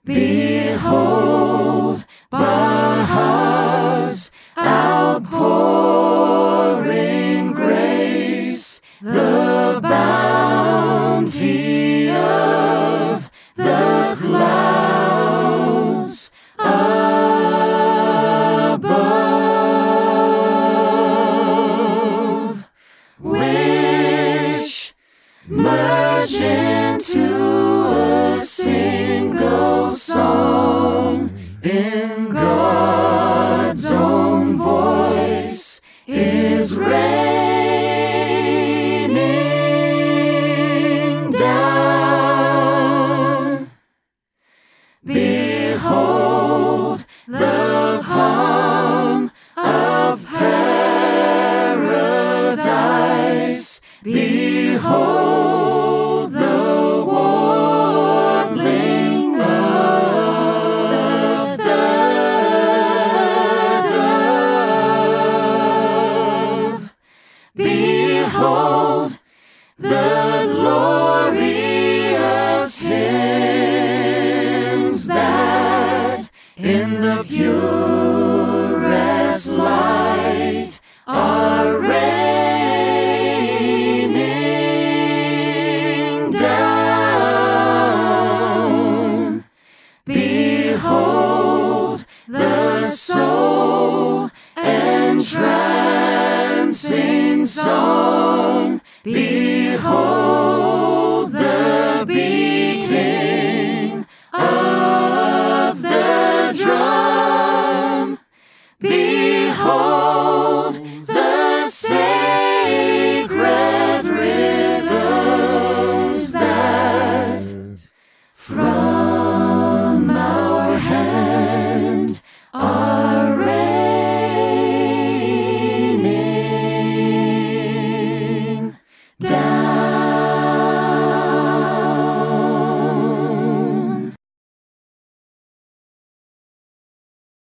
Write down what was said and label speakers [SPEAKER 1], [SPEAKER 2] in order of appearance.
[SPEAKER 1] Behold, Baha's outpouring grace, the bounty of the clouds above, which merge into a single song in God's own voice is raining down. Behold, the palm of paradise. Behold, the warbling of the dove. Behold, the glorious hymns that in the purest light are raining down. Behold, the soul entrancing song. Behold, the beating of the drum. Behold, the sacred rhythms that from our hand are